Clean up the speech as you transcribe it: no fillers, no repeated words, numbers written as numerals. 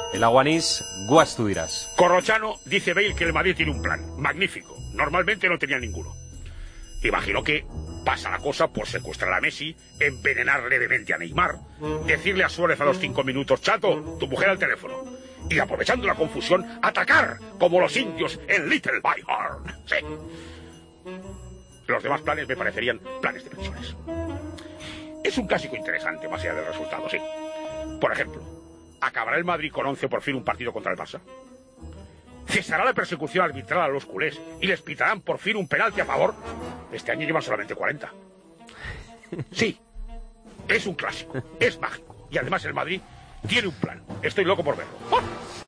El Aguanís, Guas, tú dirás. Corrochano dice Bale que el Madrid tiene un plan. Magnífico. Normalmente no tenía ninguno. Imagino que pasa la cosa por secuestrar a Messi, envenenar levemente a Neymar, decirle a Suárez a los 5 minutos, chato, tu mujer al teléfono, y aprovechando la confusión, atacar como los indios en Little Bighorn. Sí. Los demás planes me parecerían planes de pensiones. Es un clásico interesante, más allá del resultado, sí. Por ejemplo, ¿acabará el Madrid con 11 por fin un partido contra el Barça? ¿Cesará la persecución arbitral a los culés y les pitarán por fin un penalti a favor? Este año llevan solamente 40. Sí, es un clásico, es mágico. Y además el Madrid tiene un plan. Estoy loco por verlo.